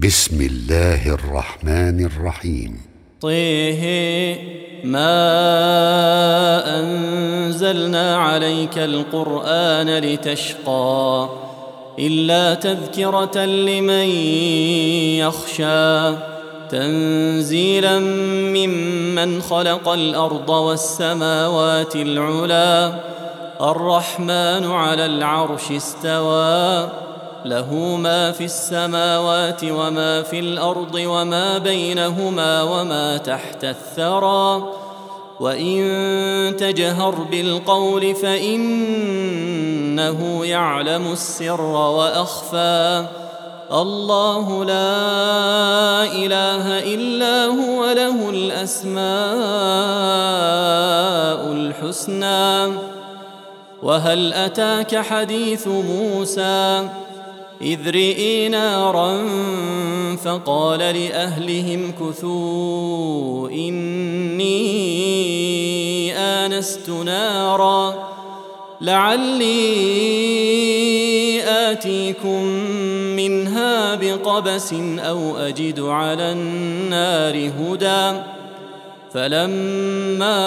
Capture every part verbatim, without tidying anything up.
بسم الله الرحمن الرحيم. طه ما أنزلنا عليك القرآن لتشقى إلا تذكرة لمن يخشى تنزيلا ممن خلق الأرض والسماوات العلى الرحمن على العرش استوى له ما في السماوات وما في الأرض وما بينهما وما تحت الثرى وإن تجهر بالقول فإنه يعلم السر وأخفى الله لا إله إلا هو له الأسماء الحسنى. وهل أتاك حديث موسى إذ رئي نارا فقال لأهلهم كثوا إني آنست نارا لعلي آتيكم منها بقبس أو أجد على النار هدى فلما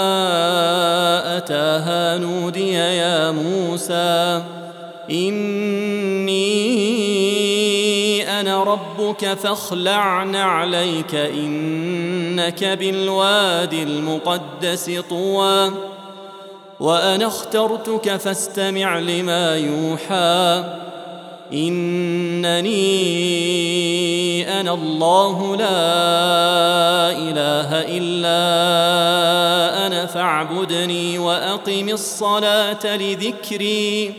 أتاها نودي يا موسى إني أنا ربك فاخلع نعليك إنك بالوادي المقدس طوى وأنا اخترتك فاستمع لما يوحى إنني أنا الله لا إله إلا أنا فاعبدني وأقم الصلاة لذكري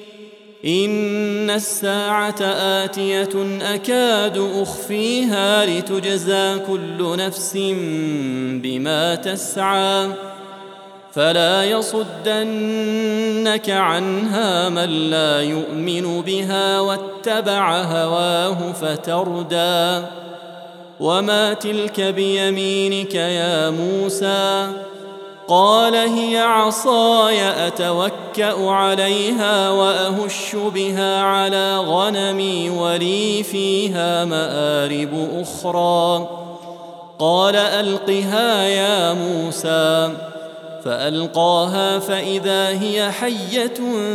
إن الساعة آتية أكاد أخفيها لتجزى كل نفس بما تسعى فلا يصدنك عنها من لا يؤمن بها واتبع هواه فتردى وما تلك بيمينك يا موسى قال هي عصاي أتوكأ عليها وأهش بها على غنمي ولي فيها مآرب أخرى قال ألقها يا موسى فألقاها فإذا هي حية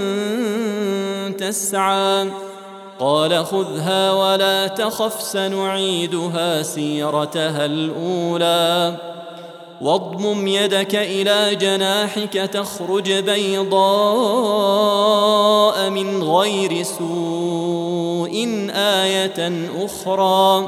تسعى قال خذها ولا تخف سنعيدها سيرتها الأولى واضمم يدك إلى جناحك تخرج بيضاء من غير سوء آية أخرى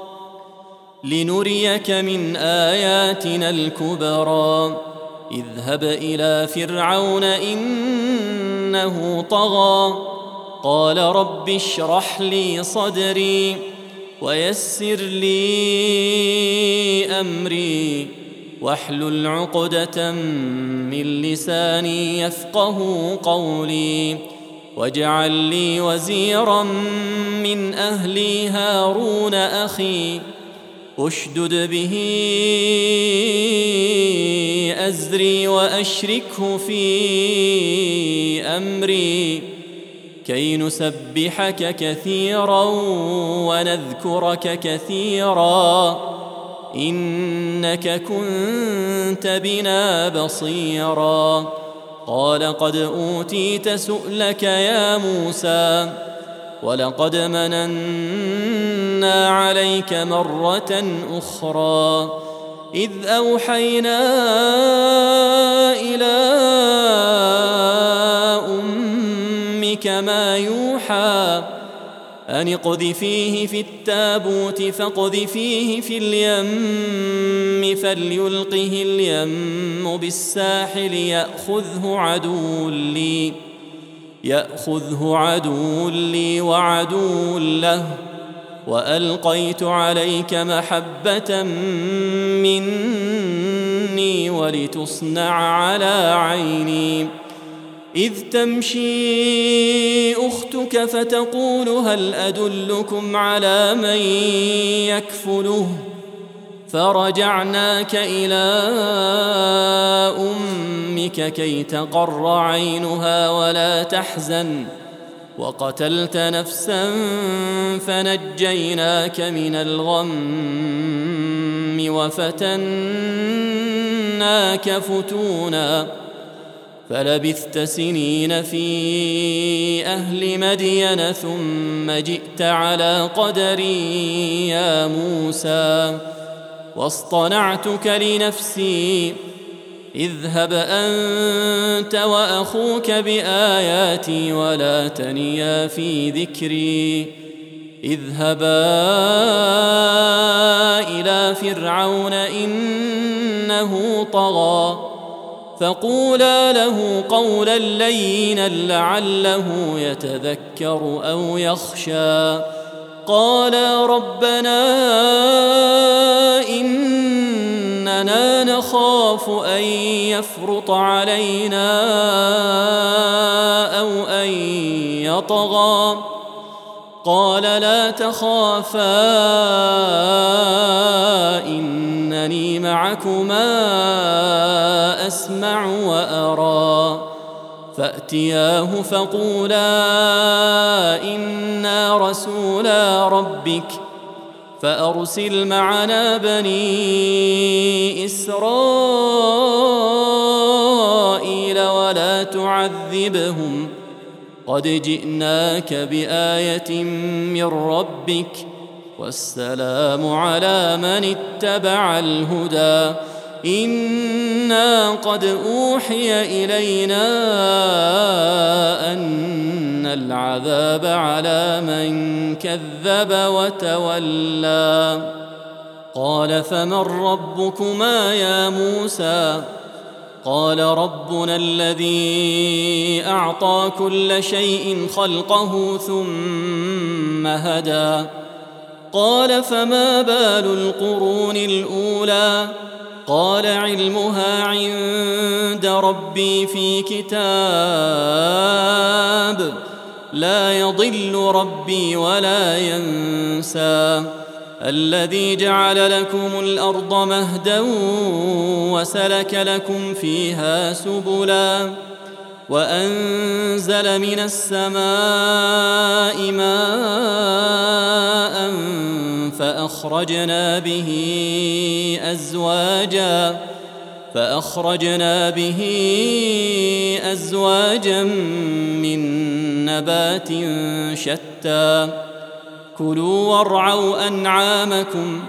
لنريك من آياتنا الكبرى اذهب إلى فرعون إنه طغى قال رب اشرح لي صدري ويسر لي أمري واحلل عقدة من لساني يفقه قولي واجعل لي وزيرا من أهلي هارون أخي أشدد به أزري وأشركه في أمري كي نسبحك كثيرا ونذكرك كثيرا إنك كنت بنا بصيرا قال قد أوتيت سؤلك يا موسى ولقد مننا عليك مرة أخرى إذ أوحينا إلى أمك ما يوحى أن اقذفيه في التابوت فاقذفيه في اليم فليلقه اليم بالساحل يأخذه عدو لي يأخذه عدو لي وعدو له وألقيت عليك محبة مني ولتصنع على عيني إذ تمشي أختك فتقول هل أدلكم على من يكفله فرجعناك إلى أمك كي تقر عينها ولا تحزن وقتلت نفسا فنجيناك من الغم وفتناك فتونا فلبثت سنين في أهل مدين ثم جئت على قدري يا موسى واصطنعتك لنفسي اذهب أنت وأخوك بآياتي ولا تنيا في ذكري اذهبا إلى فرعون إنه طغى فقولا له قولا لينا لعله يتذكر أو يخشى قالا ربنا إننا نخاف أن يفرط علينا أو أن يطغى قال لا تخافا إنني معكما أسمع وأرى فأتياه فقولا إنا رسولا ربك فأرسل معنا بني إسرائيل ولا تعذبهم قد جئناك بآية من ربك والسلام على من اتبع الهدى إنا قد أوحي إلينا أن العذاب على من كذب وتولى قال فمن ربكما يا موسى قال ربنا الذي أعطى كل شيء خلقه ثم هدى قال فما بال القرون الأولى قال علمها عند ربي في كتاب لا يضل ربي ولا ينسى الذي جعل لكم الأرض مهدا وسلك لكم فيها سبلا وأنزل من السماء ماء فأخرجنا به أزواجا فأخرجنا به أزواجا من نبات شتى كلوا وارعوا أنعامكم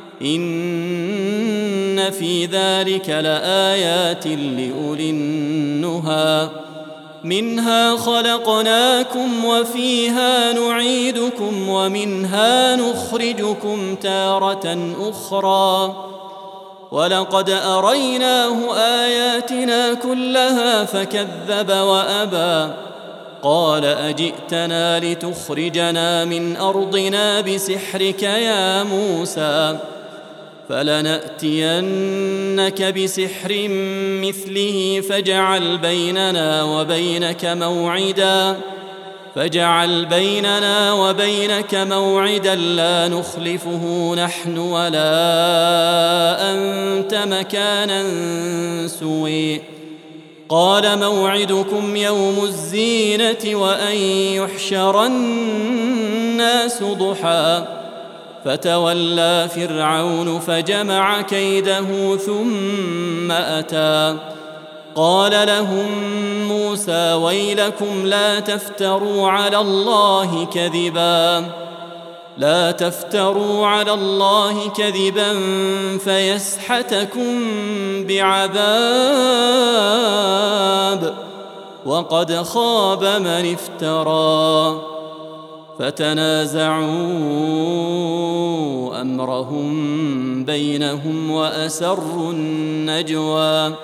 إن في ذلك لآيات لأولي النهى منها خلقناكم وفيها نعيدكم ومنها نخرجكم تارة أخرى ولقد أريناه آياتنا كلها فكذب وأبى قال أجئتنا لتخرجنا من أرضنا بسحرك يا موسى فلنأتينك بسحر مثله فاجعل بيننا وبينك موعدا فاجعل بيننا وبينك موعدا لا نخلفه نحن ولا أنت مكانا سوي قال موعدكم يوم الزينة وأن يحشر الناس ضحى فتولى فرعون فجمع كيده ثم أتى قال لهم موسى ويلكم لا تفتروا على الله كذبا لا تفتروا على الله كذبا فيسحتكم بعذاب وقد خاب من افترى فتنازعوا أمرهم بينهم وأسروا النجوى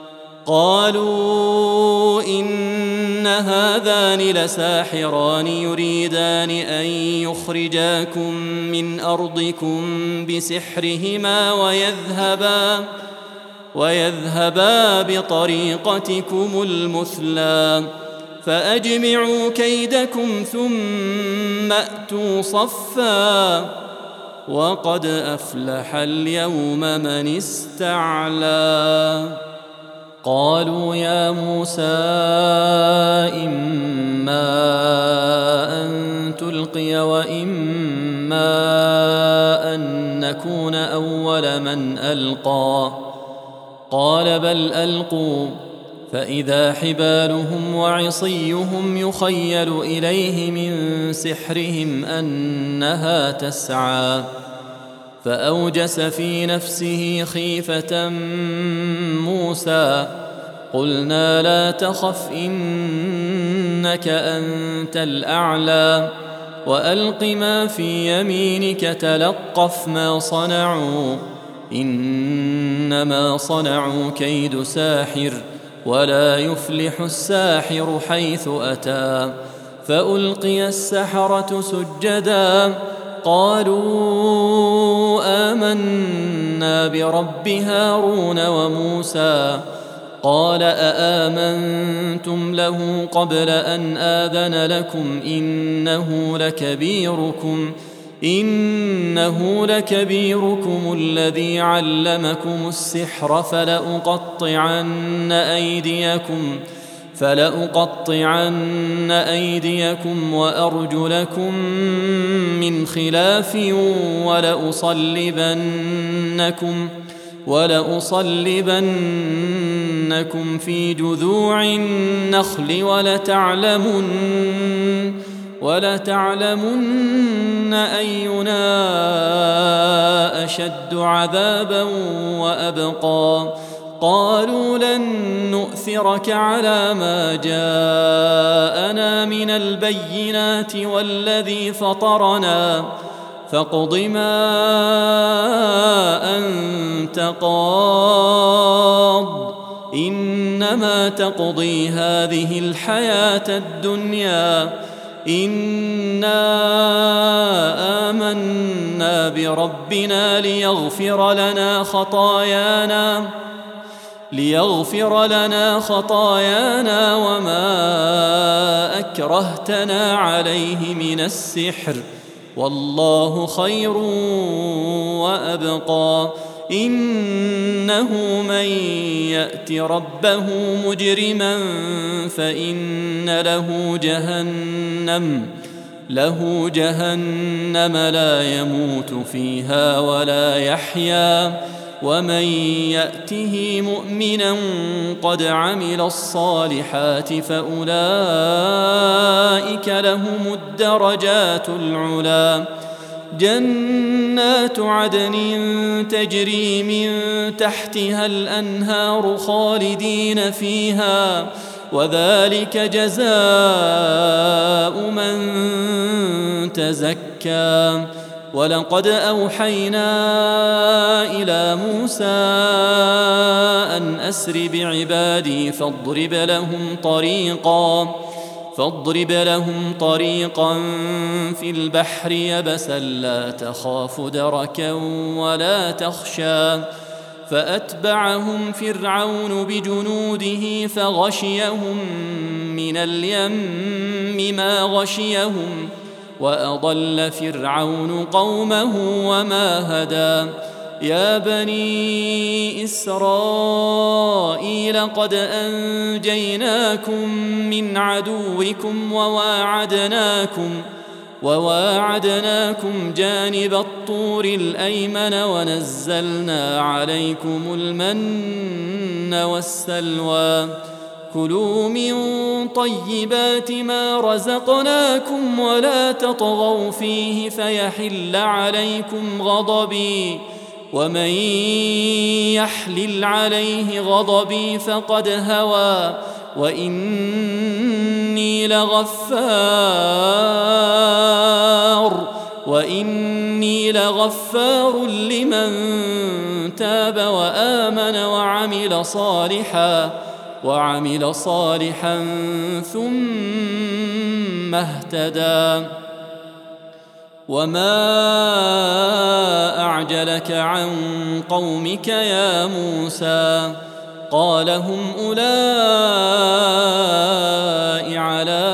قالوا إن هذان لساحران يريدان أن يخرجاكم من أرضكم بسحرهما ويذهبا ويذهبا بطريقتكم المثلى فأجمعوا كيدكم ثم أتوا صفا وقد أفلح اليوم من استعلى قالوا يا موسى إما أن تلقي وإما أن نكون أول من ألقى قال بل ألقوا فإذا حبالهم وعصيهم يخيل إليه من سحرهم أنها تسعى فأوجس في نفسه خيفة موسى قلنا لا تخف إنك أنت الأعلى وألق ما في يمينك تلقف ما صنعوا إنما صنعوا كيد ساحر ولا يفلح الساحر حيث أتى فألقي السحرة سجدا قالوا آمنا برب هارون وموسى قال أآمنتم له قبل أن آذن لكم إنه لكبيركم إنه لكبيركم الذي علمكم السحر فلأقطعن أيديكم فلأقطعن أيديكم وأرجلكم من خلاف ولأصلبنكم ولأصلبنكم في جذوع النخل ولتعلمن ولتعلمن أينا أشد عذابا وأبقى قالوا لن نؤثرك على ما جاءنا من البينات والذي فطرنا فاقض ما أنت قاض إنما تقضي هذه الحياة الدنيا إنا آمنا بربنا ليغفر لنا خطايانا ليغفر لنا خطايانا وما أكرهتنا عليه من السحر والله خير وأبقى إنه من يأت ربه مجرما فإن له جهنم له جهنم لا يموت فيها ولا يحيا ومن يأته مؤمنا قد عمل الصالحات فأولئك لهم الدرجات العلى جنات عدن تجري من تحتها الأنهار خالدين فيها وذلك جزاء من تزكى ولقد أوحينا إلى موسى أن أسر بعبادي فاضرب لهم طريقا فاضرب لهم طريقا في البحر يبسا لا تخاف دركا ولا تخشى فأتبعهم فرعون بجنوده فغشيهم من اليم ما غشيهم وأضل فرعون قومه وما هدى يا بني إسرائيل قد أنجيناكم من عدوكم وواعدناكم وواعدناكم جانب الطور الأيمن ونزلنا عليكم المن والسلوى كلوا من طيبات ما رزقناكم ولا تطغوا فيه فيحل عليكم غضبي ومن يحلل عليه غضبي فقد هوى وإني لغفار وإني لغفار لمن تاب وآمن وعمل صالحا وعمل صالحا ثم اهتدى وما أعجلك عن قومك يا موسى قال هم أولئك على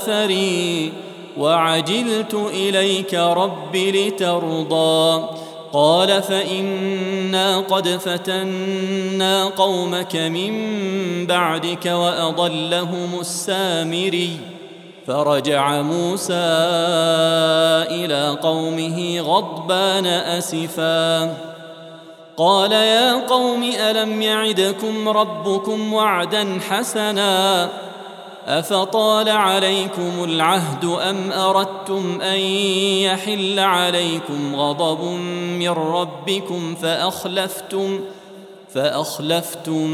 أثري وعجلت إليك رب لترضى قال فإنا قد فتنا قومك من بعدك وأضلهم السامري. فرجع موسى إلى قومه غضبان أسفا قال يا قوم ألم يعدكم ربكم وعدا حسنا أفطال عليكم العهد أم أردتم أن يحل عليكم غضب من ربكم فأخلفتم فأخلفتم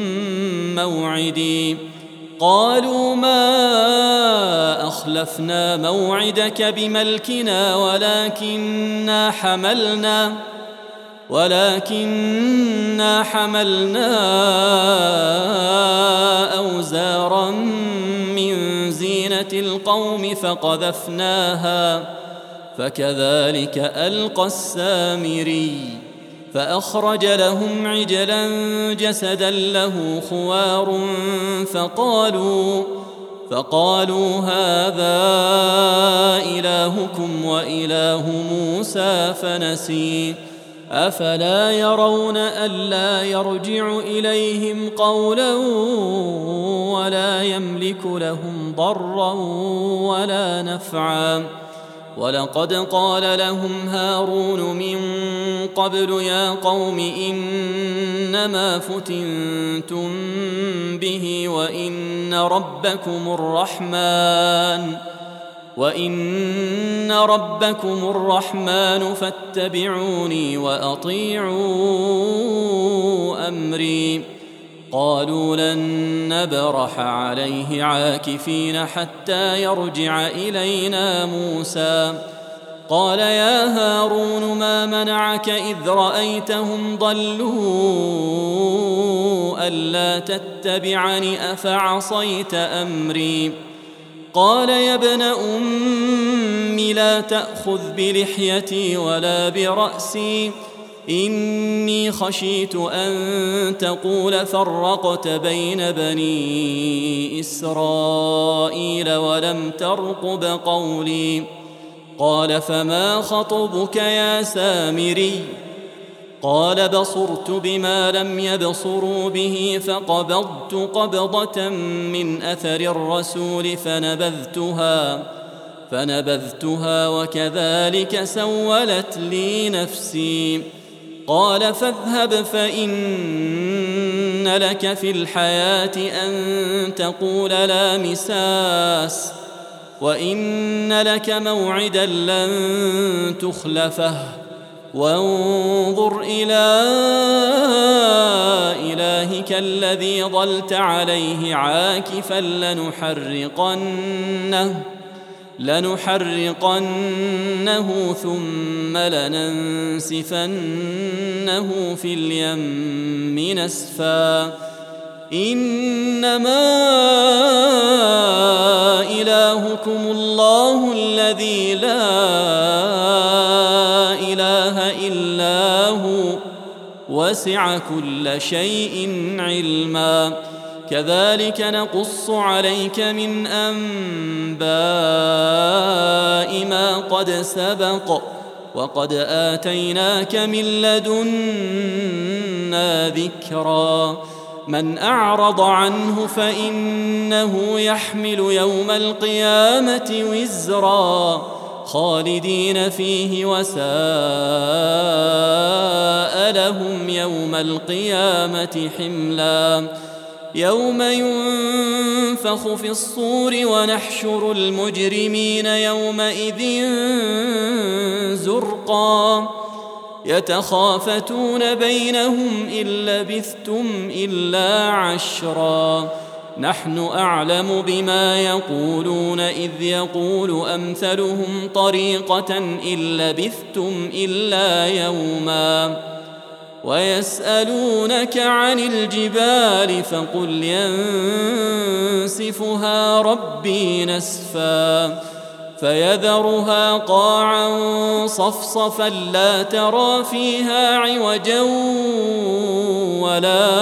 موعدي. قالوا ما أخلفنا موعدك بملكنا ولكننا حملنا ولكننا حملنا أوزارا من زينة القوم فقذفناها فكذلك ألقى السامري. فأخرج لهم عجلا جسدا له خوار فقالوا فقالوا هذا إلهكم وإله موسى فنسي. أفلا يرون ألا يرجع إليهم قولا ولا يملك لهم ضرا ولا نفعا. ولقد قال لهم هارون من قبل يا قوم إنما فتنتم به وإن ربكم الرحمن وإن ربكم الرحمن فاتبعوني وأطيعوا أمري. قالوا لن نبرح عليه عاكفين حتى يرجع إلينا موسى. قال يا هارون ما منعك إذ رأيتهم ضلوا ألا تتبعني أفعصيت أمري. قال يا ابن أم لا تأخذ بلحيتي ولا برأسي إني خشيت أن تقول فرقت بين بني إسرائيل ولم ترقب قولي. قال فما خطبك يا سامري؟ قال بصرت بما لم يبصروا به فقبضت قبضة من أثر الرسول فنبذتها فنبذتها وكذلك سولت لي نفسي. قال فاذهب فإن لك في الحياة أن تقول لا مساس وإن لك موعدا لن تخلفه وانظر إلى إلهك الذي ظلت عليه عاكفا لنحرقنه لنحرقنه ثم لننسفنه في اليم نسفا. إنما إلهكم الله الذي لا إله إلا هو وسع كل شيء علما. كذلك نقص عليك من أنباء ما قد سبق وقد آتيناك من لدنا ذكرا. من أعرض عنه فإنه يحمل يوم القيامة وزرا خالدين فيه وساء لهم يوم القيامة حملا. يوم ينفخ في الصور ونحشر المجرمين يومئذ زرقا يتخافتون بينهم إن لبثتم إلا عشرا. نحن أعلم بما يقولون إذ يقول أمثلهم طريقة إن لبثتم إلا يوما. ويسألونك عن الجبال فقل ينسفها ربي نسفا فيذرها قاعا صفصفا لا ترى فيها عوجا ولا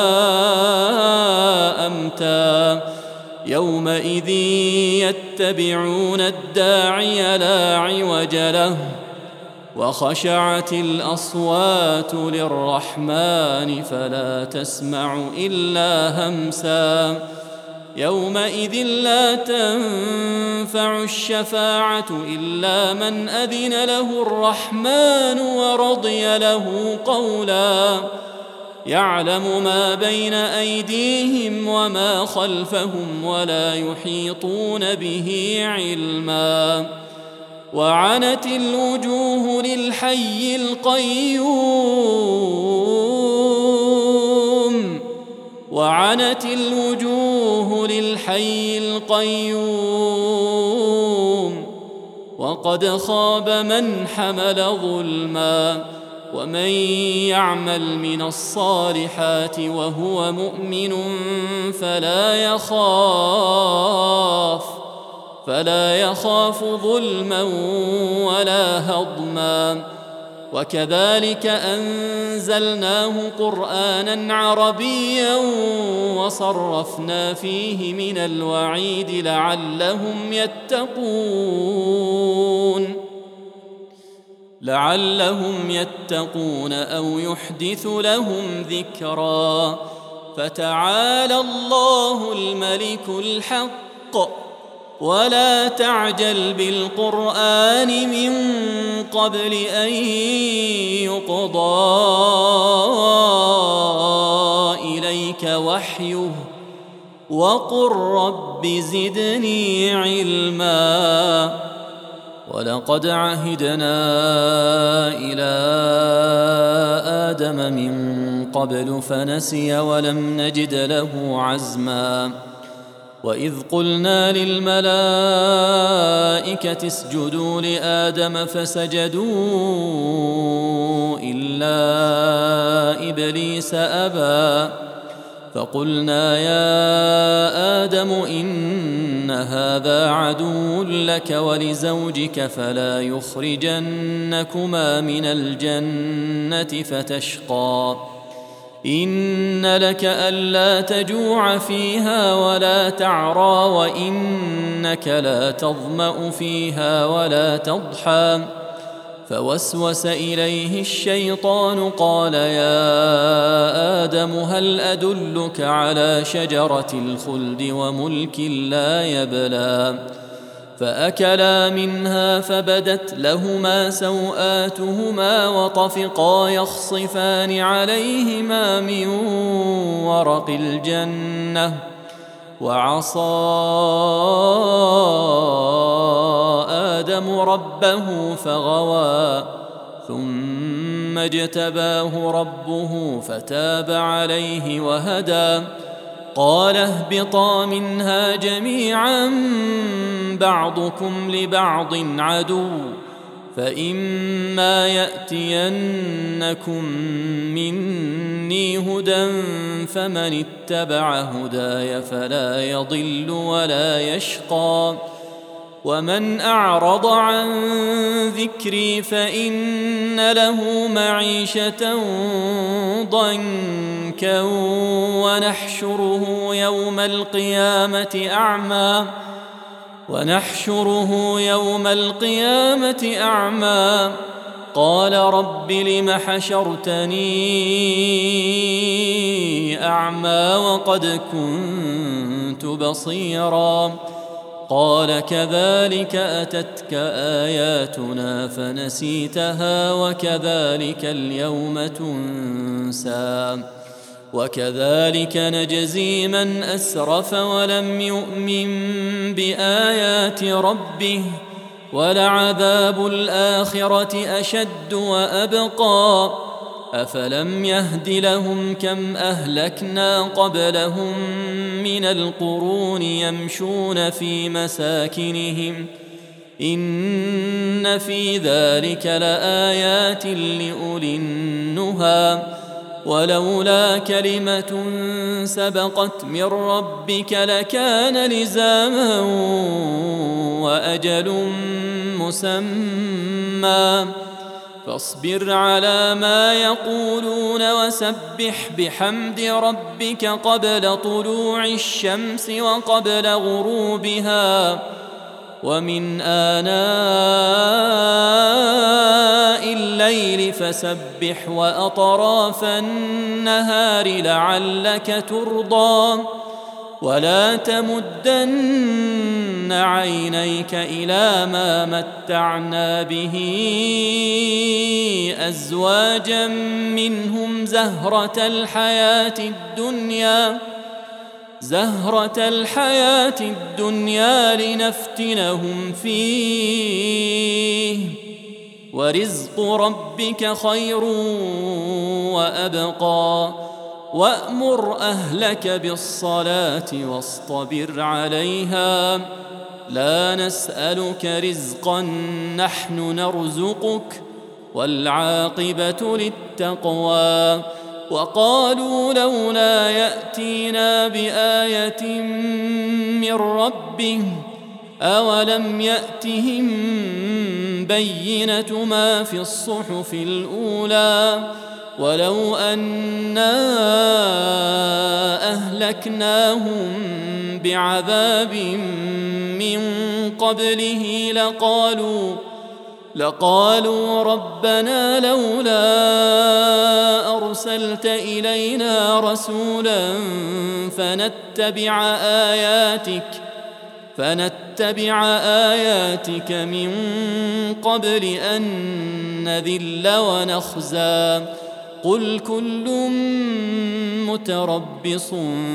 أمتا. يومئذ يتبعون الداعي لا عوج له وخشعت الأصوات للرحمن فلا تسمع إلا همسا يومئذ لا تنفع الشفاعة إلا من أذن له الرحمن ورضي له قولا يعلم ما بين أيديهم وما خلفهم ولا يحيطون به علما وعنت الوجوه للحي القيوم وعنت الوجوه للحي القيوم وقد خاب من حمل ظلما ومن يعمل من الصالحات وهو مؤمن فلا يخاف فلا يخاف ظلما ولا هضما وكذلك أنزلناه قرآنا عربيا وصرفنا فيه من الوعيد لعلهم يتقون لعلهم يتقون أو يحدث لهم ذكرا فتعالى الله الملك الحق ولا تعجل بالقرآن من قبل أن يقضى إليك وحيه وقل رب زدني علما ولقد عهدنا إلى آدم من قبل فنسي ولم نجد له عزما وإذ قلنا للملائكة اسجدوا لآدم فسجدوا إلا إبليس أبى فقلنا يا آدم إن هذا عدو لك ولزوجك فلا يخرجنكما من الجنة فتشقى إن لك ألا تجوع فيها ولا تعرى وإنك لا تظمأ فيها ولا تضحى فوسوس إليه الشيطان قال يا آدم هل أدلك على شجرة الخلد وملك لا يبلى فأكلا منها فبدت لهما سوآتهما وطفقا يخصفان عليهما من ورق الجنة وعصى آدم ربه فغوى ثم اجتباه ربه فتاب عليه وهدى قال اهبطا منها جميعا بعضكم لبعض عدو فإما يأتينكم مني هدى فمن اتبع هداي فلا يضل ولا يشقى ومن أعرض عن ذكري فإن له معيشة ضنكا ونحشره يوم القيامة أعمى ونحشره يوم القيامة أعمى قال رب لم حشرتني أعمى وقد كنت بصيرا قال كذلك أتتك آياتنا فنسيتها وكذلك اليوم تنسى وكذلك نجزي من أسرف ولم يؤمن بآيات ربه ولعذاب الآخرة أشد وأبقى أفلم يهد لهم كم أهلكنا قبلهم من القرون يمشون في مساكنهم إن في ذلك لآيات لأولي النهى ولولا كلمة سبقت من ربك لكان لزاما وأجل مسمى فاصبر على ما يقولون وسبح بحمد ربك قبل طلوع الشمس وقبل غروبها ومن آناء الليل فسبح وأطراف النهار لعلك ترضى ولا تمدن عينيك إلى ما متعنا به أزواجا منهم زهرة الحياة الدنيا زهرة الحياة الدنيا لنفتنهم فيه ورزق ربك خير وأبقى وأمر أهلك بالصلاة واصطبر عليها لا نسألك رزقا نحن نرزقك والعاقبة للتقوى وقالوا لولا يأتينا بآية من ربه أولم يأتهم بينة ما في الصحف الأولى ولو أنا أهلكناهم بعذاب من قبله لقالوا لقالوا ربنا لولا أرسلت إلينا رسولا فنتبع آياتك فنتبع آياتك من قبل أن نذل ونخزى قل كل متربص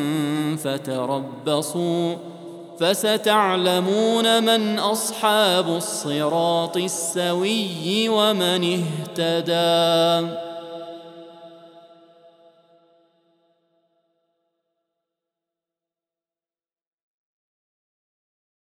فتربصوا فستعلمون من أصحاب الصراط السوي ومن اهتدى.